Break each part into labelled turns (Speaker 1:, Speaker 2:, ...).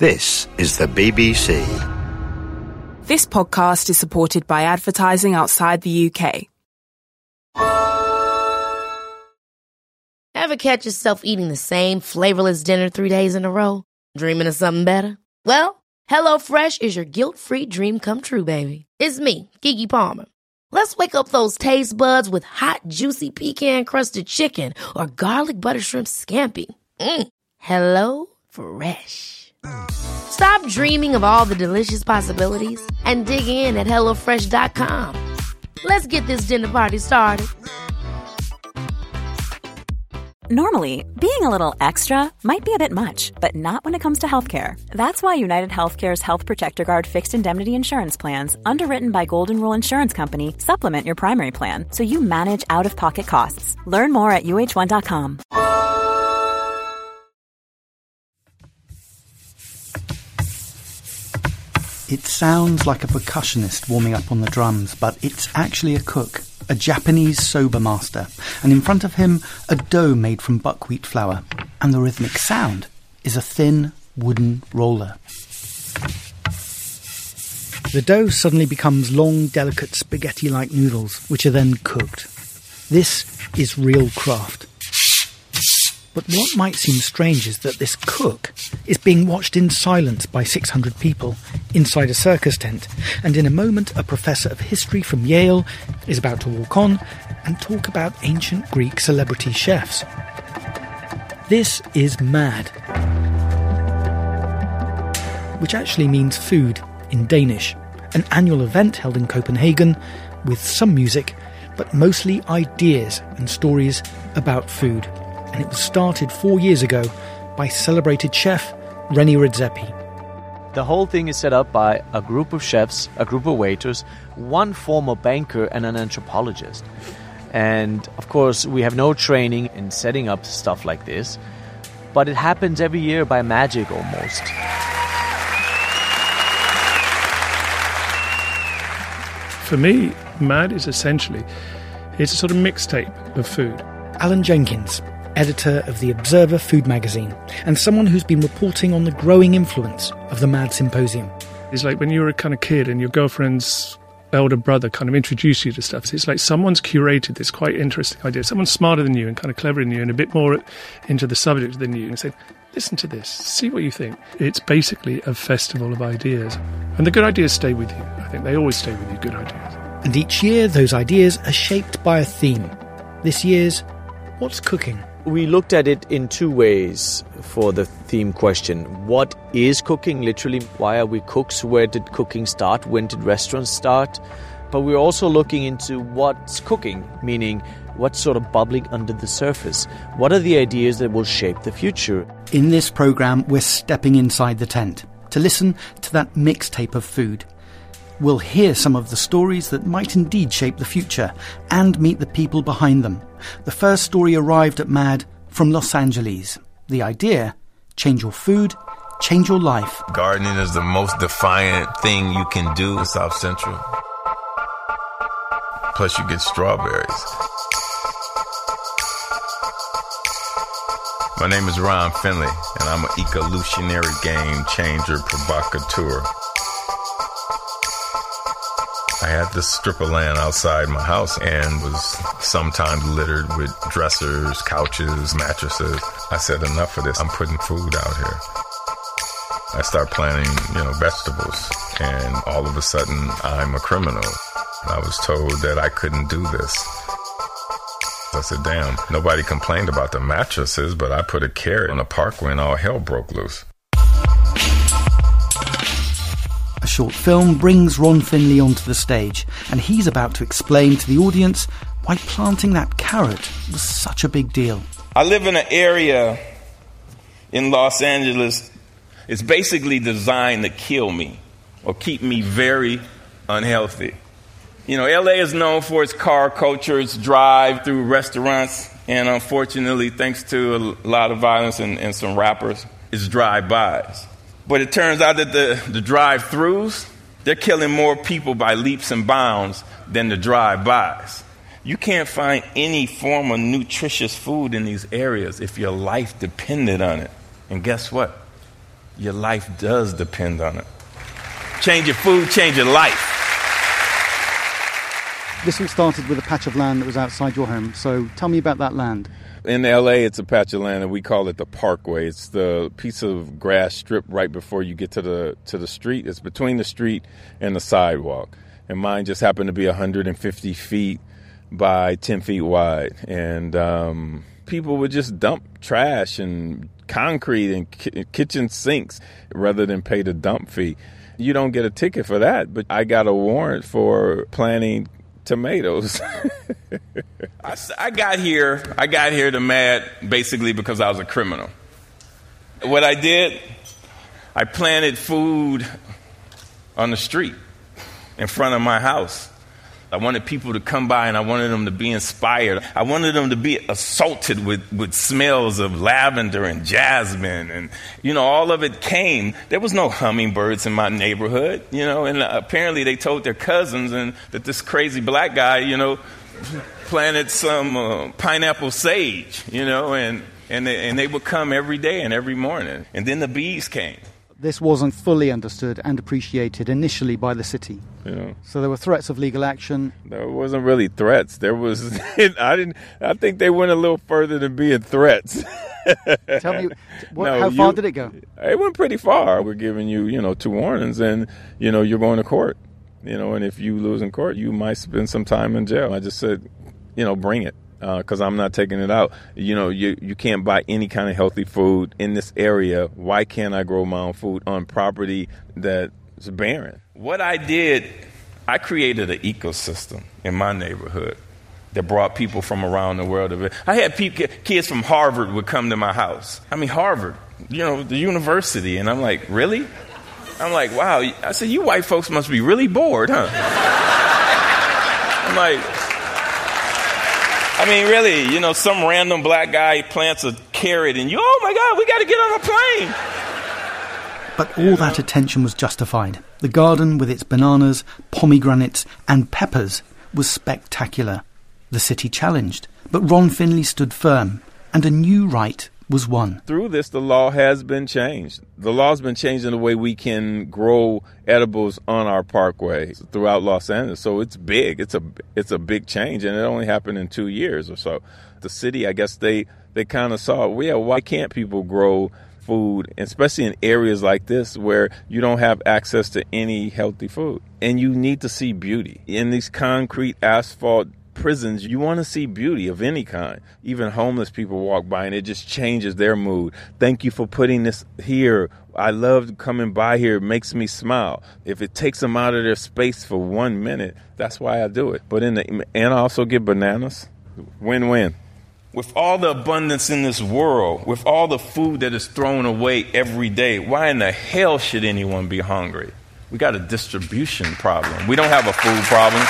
Speaker 1: This is the BBC.
Speaker 2: This podcast is supported by advertising outside the UK.
Speaker 3: Ever catch yourself eating the same flavorless dinner 3 days in a row? Dreaming of something better? Well, HelloFresh is your guilt-free dream come true, baby. It's me, Keke Palmer. Let's wake up those taste buds with hot, juicy pecan-crusted chicken or garlic butter shrimp scampi. HelloFresh. Stop dreaming of all the delicious possibilities and dig in at HelloFresh.com. Let's get this dinner party started.
Speaker 4: Normally, being a little extra might be a bit much, but not when it comes to healthcare. That's why United Healthcare's Health Protector Guard fixed indemnity insurance plans, underwritten by Golden Rule Insurance Company, supplement your primary plan so you manage out-of-pocket costs. Learn more at uh1.com.
Speaker 5: It sounds like a percussionist warming up on the drums, but it's actually a cook, a Japanese soba master, and in front of him, a dough made from buckwheat flour. And the rhythmic sound is a thin wooden roller. The dough suddenly becomes long, delicate spaghetti-like noodles, which are then cooked. This is real craft. But what might seem strange is that this cook is being watched in silence by 600 people inside a circus tent, and in a moment a professor of history from Yale is about to walk on and talk about ancient Greek celebrity chefs. This is MAD, which actually means food in Danish, an annual event held in Copenhagen with some music, but mostly ideas and stories about food. And it was started 4 years ago by celebrated chef René Redzepi.
Speaker 6: The whole thing is set up by a group of chefs, a group of waiters, one former banker and an anthropologist. And of course, we have no training in setting up stuff like this, but it happens every year by magic almost.
Speaker 7: For me, MAD is essentially, it's a sort of mixtape of food.
Speaker 5: Alan Jenkins, editor of The Observer food magazine, and someone who's been reporting on the growing influence of the MAD Symposium.
Speaker 7: It's like when you were a kind of kid and your girlfriend's elder brother kind of introduced you to stuff. So it's like someone's curated this quite interesting idea. Someone's smarter than you and kind of cleverer than you and a bit more into the subject than you, and said, listen to this, see what you think. It's basically a festival of ideas. And the good ideas stay with you. I think they always stay with you, good ideas.
Speaker 5: And each year, those ideas are shaped by a theme. This year's, what's cooking?
Speaker 6: We looked at it in two ways for the theme question. What is cooking? Literally, why are we cooks? Where did cooking start? When did restaurants start? But we're also looking into what's cooking, meaning what's sort of bubbling under the surface. What are the ideas that will shape the future?
Speaker 5: In this programme, we're stepping inside the tent to listen to that mixtape of food. We'll hear some of the stories that might indeed shape the future and meet the people behind them. The first story arrived at MAD from Los Angeles. The idea, change your food, change your life.
Speaker 8: Gardening is the most defiant thing you can do in South Central. Plus you get strawberries. My name is Ron Finley, and I'm an evolutionary game changer provocateur. I had this strip of land outside my house and was sometimes littered with dressers, couches, mattresses. I said, enough of this. I'm putting food out here. I start planting, vegetables, and all of a sudden, I'm a criminal. I was told that I couldn't do this. I said, damn, nobody complained about the mattresses, but I put a carrot in a park when all hell broke loose.
Speaker 5: A short film brings Ron Finley onto the stage, and he's about to explain to the audience why planting that carrot was such a big deal.
Speaker 9: I live in an area in Los Angeles. It's basically designed to kill me or keep me very unhealthy. LA is known for its car culture, its drive-through restaurants, and unfortunately, thanks to a lot of violence and some rappers, it's drive-bys. But it turns out that the drive-thrus, they're killing more people by leaps and bounds than the drive-bys. You can't find any form of nutritious food in these areas if your life depended on it. And guess what? your life does depend on it. Change your food, change your life.
Speaker 5: This all started with a patch of land that was outside your home, so tell me about that land.
Speaker 8: In L.A., it's a patch of land, and we call it the Parkway. It's the piece of grass strip right before you get to the street. It's between the street and the sidewalk. And mine just happened to be 150 feet by 10 feet wide. And people would just dump trash and concrete and kitchen sinks rather than pay the dump fee. You don't get a ticket for that, but I got a warrant for planting tomatoes.
Speaker 9: I got here to Mad basically because I was a criminal. What I did, I planted food on the street in front of my house. I wanted people to come by and I wanted them to be inspired. I wanted them to be assaulted with smells of lavender and jasmine. And, all of it came. There was no hummingbirds in my neighborhood, and apparently they told their cousins and that this crazy black guy, planted some pineapple sage, and they would come every day and every morning. And then the bees came.
Speaker 5: This wasn't fully understood and appreciated initially by the city.
Speaker 8: Yeah.
Speaker 5: So there were threats of legal action.
Speaker 8: There wasn't really threats. There was. I think they went a little further than being threats.
Speaker 5: Tell me, how far did it go?
Speaker 8: It went pretty far. We're giving you, 2 warnings, and you're going to court. And if you lose in court, you might spend some time in jail. I just said, bring it. Because I'm not taking it out. You can't buy any kind of healthy food in this area. Why can't I grow my own food on property that's barren?
Speaker 9: What I did, I created an ecosystem in my neighborhood that brought people from around the world. I had kids from Harvard would come to my house. Harvard, the university. And I'm like, really? I'm like, wow. I said, you white folks must be really bored, huh? I'm like, really, some random black guy plants a carrot and oh my God, we got to get on a plane.
Speaker 5: But all that attention was justified. The garden with its bananas, pomegranates and peppers was spectacular. The city challenged, but Ron Finley stood firm, and a new right was won.
Speaker 8: Through this, the law has been changed. The law's been changed in the way we can grow edibles on our parkway throughout Los Angeles. So it's big. It's a big change, and it only happened in 2 years or so. The city, I guess they kind of saw, why can't people grow food, especially in areas like this where you don't have access to any healthy food? And you need to see beauty. In these concrete asphalt prisons, you want to see beauty of any kind. Even homeless people walk by and it just changes their mood. Thank you for putting this here. I love coming by here. It makes me smile. If it takes them out of their space for 1 minute, that's why I do it. But and I also get bananas. Win-win.
Speaker 9: With all the abundance in this world, with all the food that is thrown away every day, why in the hell should anyone be hungry? We got a distribution problem. We don't have a food problem.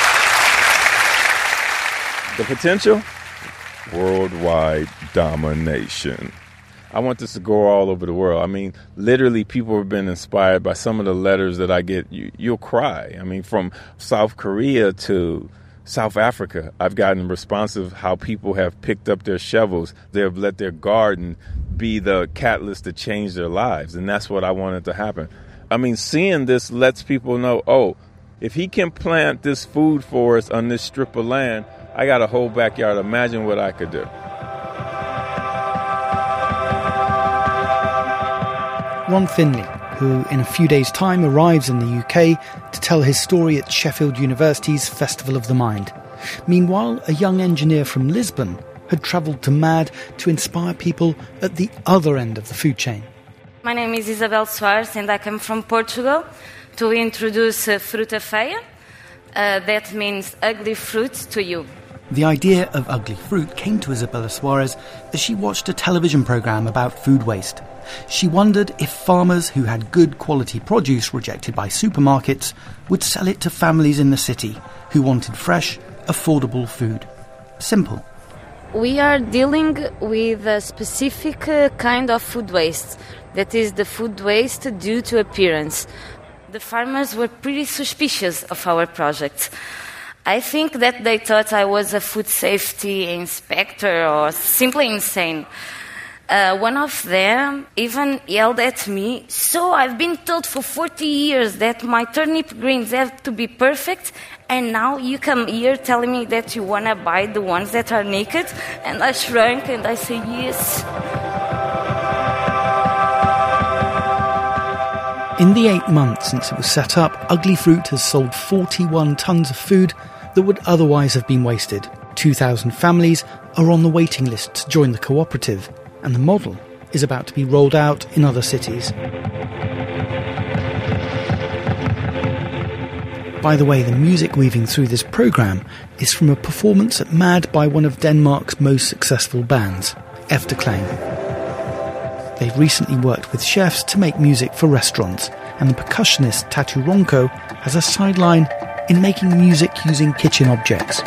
Speaker 8: The potential? Worldwide domination. I want this to go all over the world. Literally people have been inspired by some of the letters that I get. You'll cry. From South Korea to South Africa, I've gotten responsive how people have picked up their shovels. They have let their garden be the catalyst to change their lives. And that's what I wanted to happen. Seeing this lets people know, if he can plant this food for us on this strip of land, I got a whole backyard. Imagine what I could do.
Speaker 5: Ron Finley, who in a few days' time arrives in the UK to tell his story at Sheffield University's Festival of the Mind. Meanwhile, a young engineer from Lisbon had travelled to MAD to inspire people at the other end of the food chain.
Speaker 10: My name is Isabel Soares and I come from Portugal to introduce Fruta Feia. That means ugly fruit to you.
Speaker 5: The idea of ugly fruit came to Isabella Soares as she watched a television programme about food waste. She wondered if farmers who had good quality produce rejected by supermarkets would sell it to families in the city who wanted fresh, affordable food. Simple.
Speaker 10: We are dealing with a specific kind of food waste, that is the food waste due to appearance. The farmers were pretty suspicious of our project. I think that they thought I was a food safety inspector or simply insane. One of them even yelled at me, "So I've been told for 40 years that my turnip greens have to be perfect, and now you come here telling me that you want to buy the ones that are naked?" And I shrank and I said, "Yes."
Speaker 5: In the 8 months since it was set up, Ugly Fruit has sold 41 tonnes of food that would otherwise have been wasted. 2,000 families are on the waiting list to join the cooperative, and the model is about to be rolled out in other cities. By the way, the music weaving through this programme is from a performance at MAD by one of Denmark's most successful bands, Efterklang. They've recently worked with chefs to make music for restaurants, and the percussionist Tatu Ronco has a sideline in making music using kitchen objects.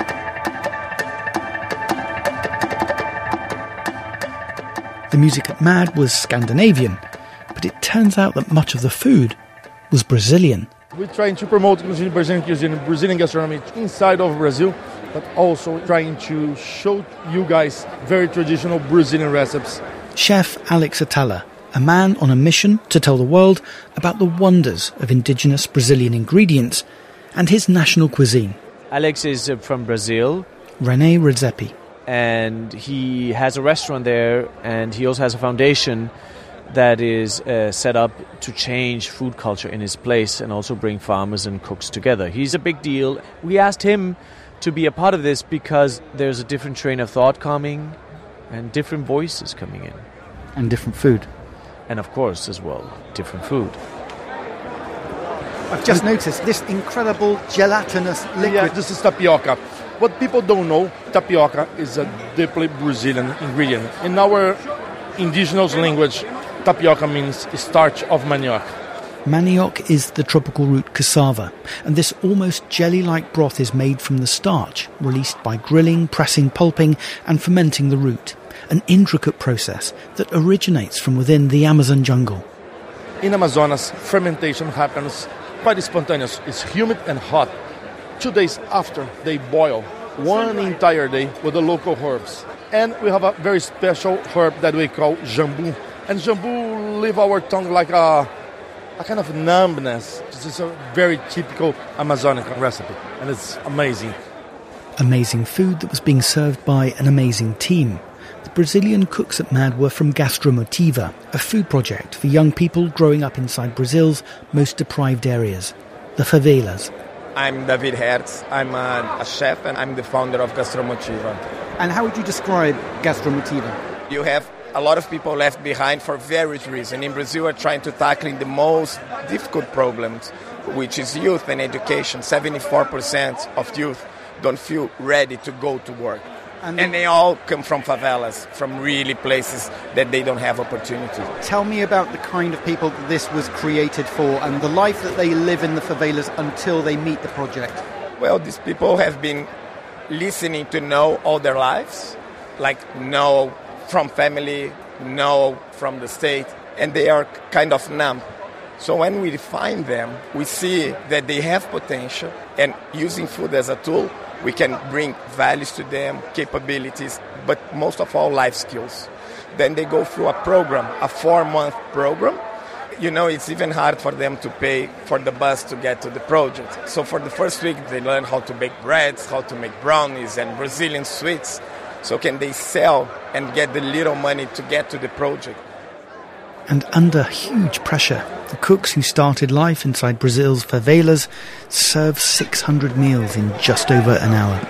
Speaker 5: The music at MAD was Scandinavian, but it turns out that much of the food was Brazilian.
Speaker 11: We're trying to promote Brazilian cuisine, Brazilian gastronomy inside of Brazil, but also trying to show you guys very traditional Brazilian recipes.
Speaker 5: Chef Alex Atala, a man on a mission to tell the world about the wonders of indigenous Brazilian ingredients and his national cuisine.
Speaker 6: Alex is from Brazil.
Speaker 5: René Redzepi.
Speaker 6: And he has a restaurant there, and he also has a foundation that is set up to change food culture in his place and also bring farmers and cooks together. He's a big deal. We asked him to be a part of this because there's a different train of thought coming and different voices coming in.
Speaker 5: And different food.
Speaker 6: And of course, as well, different food.
Speaker 12: I've just noticed this incredible gelatinous liquid.
Speaker 11: Yeah, this is tapioca. What people don't know, tapioca is a deeply Brazilian ingredient. In our indigenous language, tapioca means starch of manioc.
Speaker 5: Manioc is the tropical root cassava, and this almost jelly-like broth is made from the starch, released by grilling, pressing, pulping, and fermenting the root, an intricate process that originates from within the Amazon jungle.
Speaker 11: In Amazonas, fermentation happens quite spontaneous. It's humid and hot. 2 days after, they boil one entire day with the local herbs. And we have a very special herb that we call jambu. And jambu leave our tongue like a kind of numbness. This is a very typical Amazonian recipe, and it's amazing.
Speaker 5: Amazing food that was being served by an amazing team. The Brazilian cooks at MAD were from Gastromotiva, a food project for young people growing up inside Brazil's most deprived areas, the favelas.
Speaker 13: I'm David Hertz. I'm a chef, and I'm the founder of Gastromotiva.
Speaker 12: And how would you describe Gastromotiva?
Speaker 13: You have a lot of people left behind for various reasons. In Brazil, we're trying to tackle the most difficult problems, which is youth and education. 74% of youth don't feel ready to go to work. And they all come from favelas, from really places that they don't have opportunity.
Speaker 12: Tell me about the kind of people this was created for and the life that they live in the favelas until they meet the project.
Speaker 13: Well, these people have been listening to no all their lives, like no from family, no from the state, and they are kind of numb. So when we find them, we see that they have potential, and using food as a tool, we can bring values to them, capabilities, but most of all, life skills. Then they go through a program, a 4-month program. You know, it's even hard for them to pay for the bus to get to the project. So for the first week, they learn how to bake breads, how to make brownies and Brazilian sweets. So can they sell and get the little money to get to the project?
Speaker 5: And under huge pressure, the cooks who started life inside Brazil's favelas serve 600 meals in just over an hour.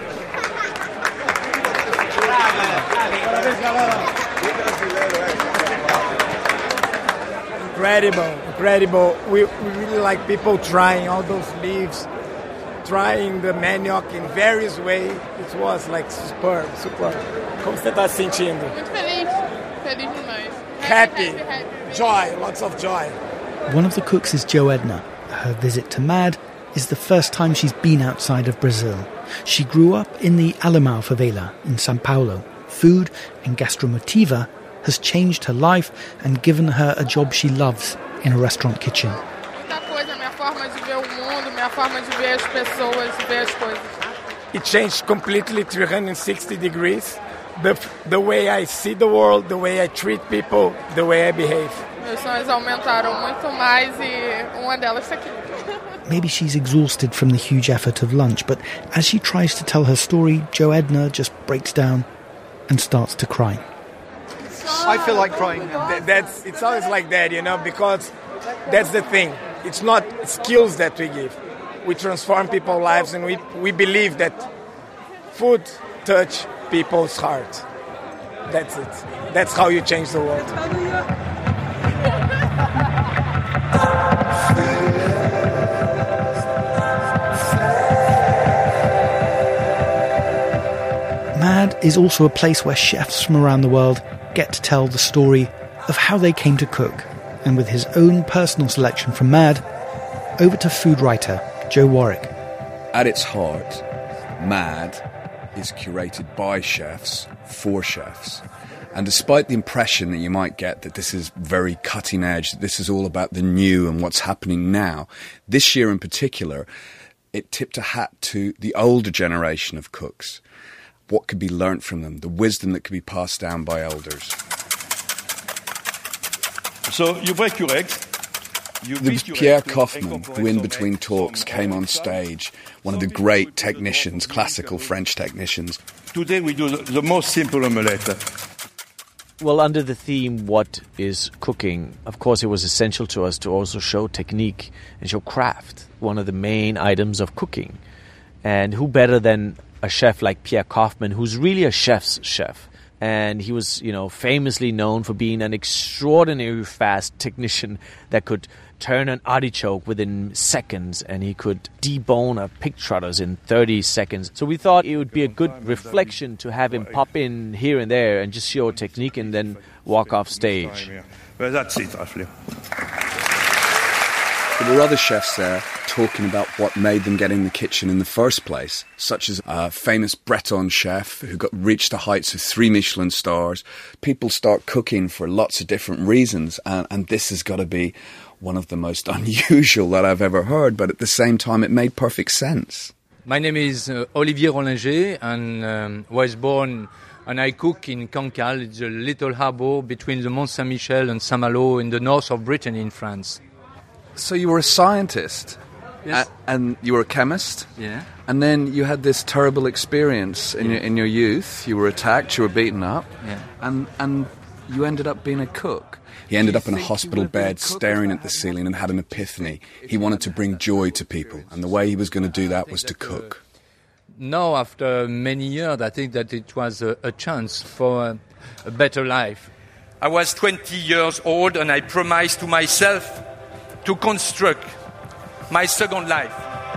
Speaker 14: Incredible. We really like people trying all those leaves, trying the manioc in various ways. It was like super. Como você está se sentindo?
Speaker 15: Muito feliz demais.
Speaker 14: Happy. Joy, lots of joy.
Speaker 5: One of the cooks is Jo Edna. Her visit to MAD is the first time she's been outside of Brazil. She grew up in the Alemão favela in São Paulo. Food and Gastromotiva has changed her life and given her a job she loves in a restaurant kitchen.
Speaker 15: Muita coisa, minha forma de ver o mundo, minha forma de ver as pessoas, ver as coisas.
Speaker 14: It changed completely 360 degrees. the way I see the world, the way I treat people, the way I behave.
Speaker 15: Meus sonhos aumentaram muito mais e uma delas está aqui.
Speaker 5: Maybe she's exhausted from the huge effort of lunch, but as she tries to tell her story, Jo Edna just breaks down and starts to cry.
Speaker 12: I feel like crying.
Speaker 14: It's always like that, because that's the thing. It's not skills that we give. We transform people's lives, and we believe that food touch people's heart. That's it. That's how you change the world.
Speaker 5: MAD is also a place where chefs from around the world get to tell the story of how they came to cook. And with his own personal selection from MAD, over to food writer Joe Warwick.
Speaker 16: At its heart, MAD is curated by chefs, for chefs. And despite the impression that you might get that this is very cutting edge, that this is all about the new and what's happening now, this year in particular, it tipped a hat to the older generation of cooks. What could be learnt from them, the wisdom that could be passed down by elders.
Speaker 17: So you break your eggs.
Speaker 16: There was Pierre Kaufmann, who in between talks came on stage, one of the great technicians, classical French technicians.
Speaker 17: Today we do the most simple omelette.
Speaker 6: Well, under the theme, what is cooking, of course it was essential to us to also show technique and show craft, one of the main items of cooking. And who better than a chef like Pierre Kaufmann, who's really a chef's chef. And he was, famously known for being an extraordinarily fast technician that could turn an artichoke within seconds, and he could debone a pig trotters in 30 seconds. So we thought it would be a good reflection to have him pop in here and there and just show technique and then walk off stage.
Speaker 17: Well, that's it, roughly.
Speaker 16: There were other chefs there talking about what made them get in the kitchen in the first place, such as a famous Breton chef who reached the heights of 3 Michelin stars. People start cooking for lots of different reasons, and this has got to be one of the most unusual that I've ever heard, but at the same time it made perfect sense.
Speaker 18: My name is Olivier Rollinger, and was born, and I cook in Cancale. It's a little harbour between the Mont Saint-Michel and Saint-Malo in the north of Britain in France.
Speaker 16: So you were a scientist,
Speaker 18: yes.
Speaker 16: And you were a chemist,
Speaker 18: yeah.
Speaker 16: And then you had this terrible experience in your youth. You were attacked, you were beaten up,
Speaker 18: yeah.
Speaker 16: And you ended up being a cook. He ended up in a hospital bed staring at the ceiling and had an epiphany. He wanted to bring joy to people, and the way he was going to do that was to cook.
Speaker 18: Now, after many years, I think that it was a chance for a better life.
Speaker 19: I was 20 years old, and I promised to myself to construct my second life.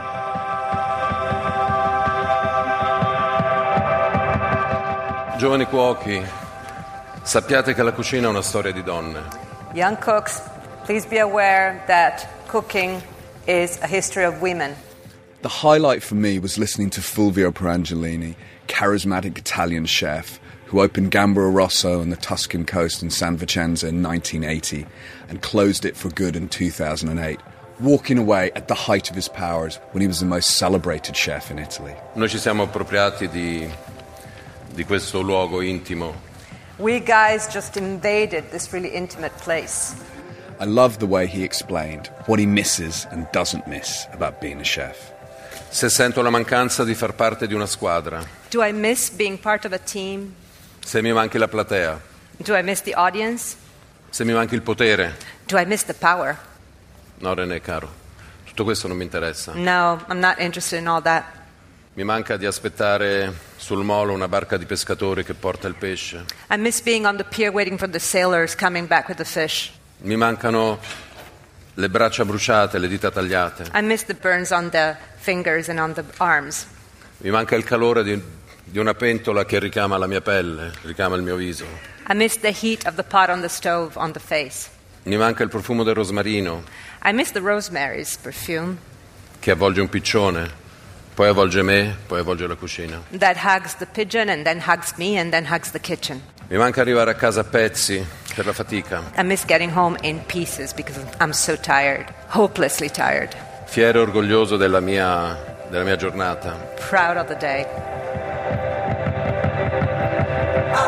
Speaker 20: Giovani cuochi, sappiate che la cucina è una storia di donne.
Speaker 21: Young cooks, please be aware that cooking is a history of women.
Speaker 16: The highlight for me was listening to Fulvio Pierangeli, charismatic Italian chef, who opened Gambero Rosso on the Tuscan coast in San Vicenza in 1980 and closed it for good in 2008, walking away at the height of his powers when he was the most celebrated chef in Italy.
Speaker 20: Noi ci siamo appropriati di questo luogo intimo.
Speaker 21: We guys just invaded this really intimate place.
Speaker 16: I love the way he explained what he misses and doesn't miss about being a chef.
Speaker 20: Se sento la mancanza di far parte di una squadra.
Speaker 21: Do I miss being part of a team?
Speaker 20: Se mi manchi la platea.
Speaker 21: Do I miss the audience?
Speaker 20: Se mi manchi il potere.
Speaker 21: Do I miss the power?
Speaker 20: No, René, caro. Tutto questo non mi interessa.
Speaker 21: No, I'm not interested in all that.
Speaker 20: Mi manca di aspettare sul molo una barca di pescatori che porta il pesce.
Speaker 21: I miss being on the pier waiting for the sailors coming back with the fish.
Speaker 20: Mi mancano le braccia bruciate, le dita tagliate.
Speaker 21: I miss the burns on the fingers and on the arms.
Speaker 20: Mi manca il calore di una pentola che richiama la mia pelle, richiama il mio viso.
Speaker 21: I miss the heat of the pot on the stove on the face.
Speaker 20: Mi manca il profumo del rosmarino.
Speaker 21: I miss the rosemary's perfume.
Speaker 20: Che avvolge un piccione, poi avvolge me, poi avvolge la cucina.
Speaker 21: That hugs the pigeon and then hugs me and then hugs the kitchen.
Speaker 20: Mi manca arrivare a casa a pezzi per la fatica.
Speaker 21: I miss getting home in pieces because I'm so tired, hopelessly tired.
Speaker 20: Fiero e orgoglioso della mia giornata.
Speaker 21: Proud of the day.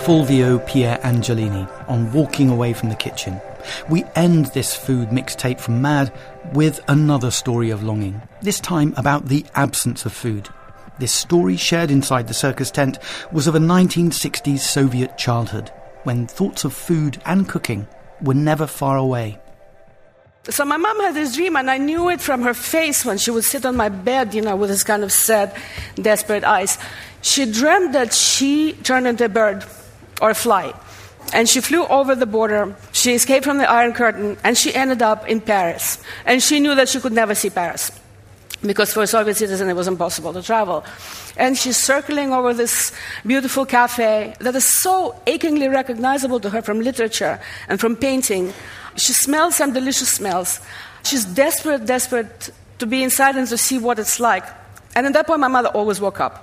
Speaker 5: Fulvio Pier Angelini on Walking Away from the Kitchen. We end this food mixtape from Mad with another story of longing, this time about the absence of food. This story, shared inside the circus tent, was of a 1960s Soviet childhood, when thoughts of food and cooking were never far away.
Speaker 1: So my mom had this dream, and I knew it from her face when she would sit on my bed, with this kind of sad, desperate eyes. She dreamt that she turned into a bird or a fly, and she flew over the border. She escaped from the Iron Curtain, and she ended up in Paris. And she knew that she could never see Paris, because for a Soviet citizen it was impossible to travel. And she's circling over this beautiful cafe that is so achingly recognizable to her from literature and from painting. She smells some delicious smells. She's desperate to be inside and to see what it's like. And at that point, my mother always woke up.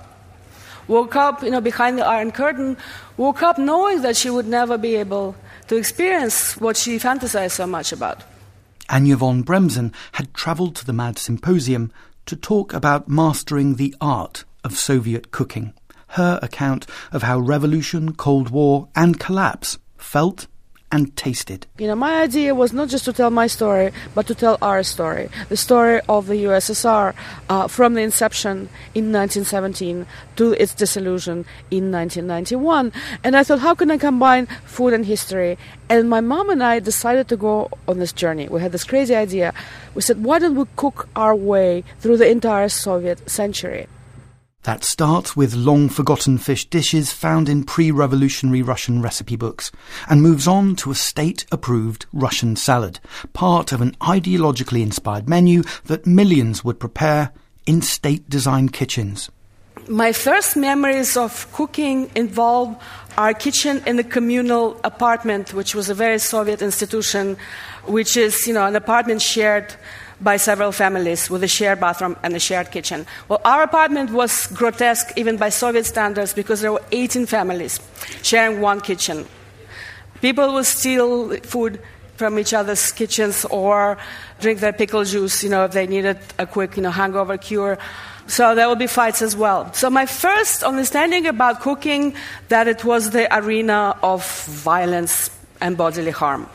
Speaker 1: Behind the Iron Curtain, woke up knowing that she would never be able to experience what she fantasized so much about.
Speaker 5: Anya von Bremzen had travelled to the Mad Symposium to talk about mastering the art of Soviet cooking. Her account of how revolution, Cold War and collapse felt and tasted.
Speaker 1: My idea was not just to tell my story, but to tell our story, the story of the USSR from the inception in 1917 to its dissolution in 1991. And I thought, how can I combine food and history? And my mom and I decided to go on this journey. We had this crazy idea. We said, why don't we cook our way through the entire Soviet century?
Speaker 5: That starts with long-forgotten fish dishes found in pre-revolutionary Russian recipe books and moves on to a state-approved Russian salad, part of an ideologically inspired menu that millions would prepare in state-designed kitchens.
Speaker 1: My first memories of cooking involve our kitchen in the communal apartment, which was a very Soviet institution, which is, an apartment shared by several families with a shared bathroom and a shared kitchen. Well, our apartment was grotesque even by Soviet standards because there were 18 families sharing one kitchen. People would steal food from each other's kitchens or drink their pickle juice, if they needed a quick, hangover cure. So there would be fights as well. So my first understanding about cooking, that it was the arena of violence and bodily harm.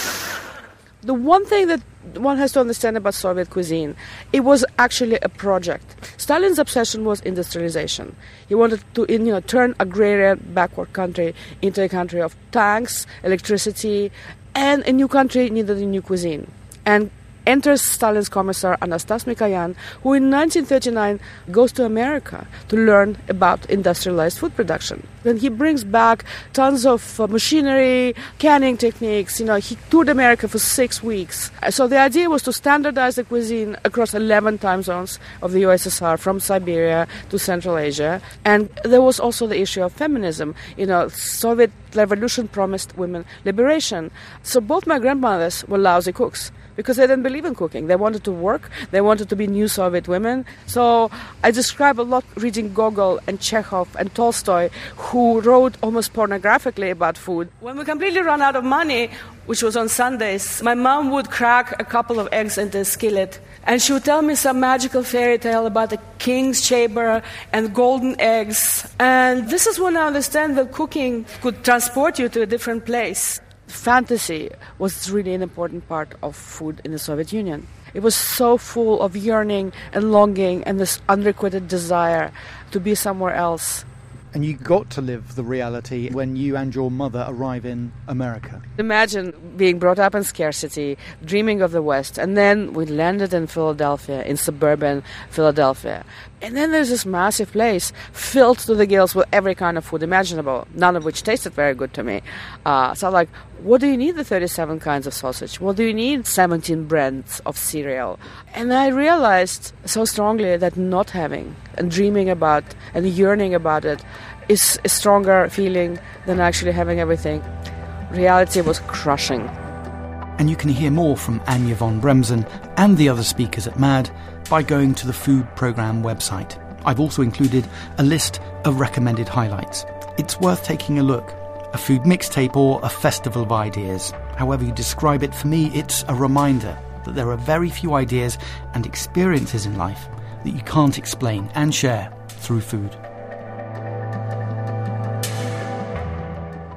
Speaker 1: The one thing that one has to understand about Soviet cuisine, it was actually a project. Stalin's obsession was industrialization. He wanted to turn agrarian backward country into a country of tanks, electricity, and a new country needed a new cuisine. And enters Stalin's commissar Anastas Mikoyan, who in 1939 goes to America to learn about industrialized food production. Then he brings back tons of machinery, canning techniques. He toured America for 6 weeks. So the idea was to standardize the cuisine across 11 time zones of the USSR, from Siberia to Central Asia. And there was also the issue of feminism. Soviet revolution promised women liberation. So both my grandmothers were lousy cooks, because they didn't believe in cooking. They wanted to work. They wanted to be new Soviet women. So I describe a lot reading Gogol and Chekhov and Tolstoy, who wrote almost pornographically about food. When we completely ran out of money, which was on Sundays, my mom would crack a couple of eggs into a skillet, and she would tell me some magical fairy tale about the king's chamber and golden eggs. And this is when I understand that cooking could transport you to a different place. Fantasy was really an important part of food in the Soviet Union. It was so full of yearning and longing and this unrequited desire to be somewhere else.
Speaker 12: And you got to live the reality when you and your mother arrive in America.
Speaker 1: Imagine being brought up in scarcity, dreaming of the West, and then we landed in Philadelphia, in suburban Philadelphia. And then there's this massive place filled to the gills with every kind of food imaginable, none of which tasted very good to me. So I'm like, what do you need the 37 kinds of sausage? What do you need 17 brands of cereal? And I realized so strongly that not having and dreaming about and yearning about it is a stronger feeling than actually having everything. Reality was crushing.
Speaker 5: And you can hear more from Anya von Bremzen and the other speakers at MAD by going to the Food Programme website. I've also included a list of recommended highlights. It's worth taking a look. A food mixtape or a festival of ideas. However you describe it, for me, it's a reminder that there are very few ideas and experiences in life that you can't explain and share through food.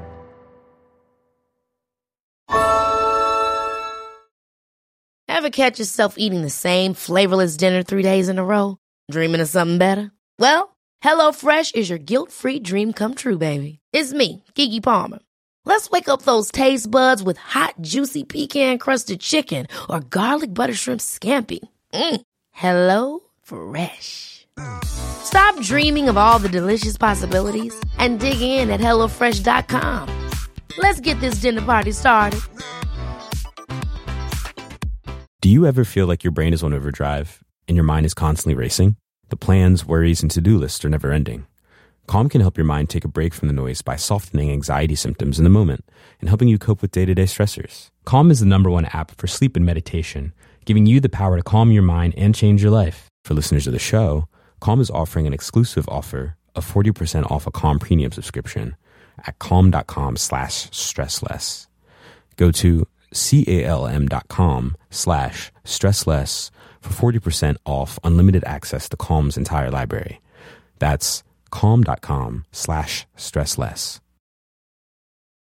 Speaker 3: Ever catch yourself eating the same flavorless dinner 3 days in a row? Dreaming of something better? Well, HelloFresh is your guilt-free dream come true, baby. It's me, Keke Palmer. Let's wake up those taste buds with hot, juicy pecan-crusted chicken or garlic butter shrimp scampi. Hello Fresh. Stop dreaming of all the delicious possibilities and dig in at HelloFresh.com. Let's get this dinner party started.
Speaker 2: Do you ever feel like your brain is on overdrive and your mind is constantly racing? The plans, worries, and to-do lists are never ending. Calm can help your mind take a break from the noise by softening anxiety symptoms in the moment and helping you cope with day-to-day stressors. Calm is the #1 app for sleep and meditation, giving you the power to calm your mind and change your life. For listeners of the show, Calm is offering an exclusive offer of 40% off a Calm premium subscription at calm.com/stressless. Go to calm.com/stressless for 40% off unlimited access to Calm's entire library. That's calm.com/stressless.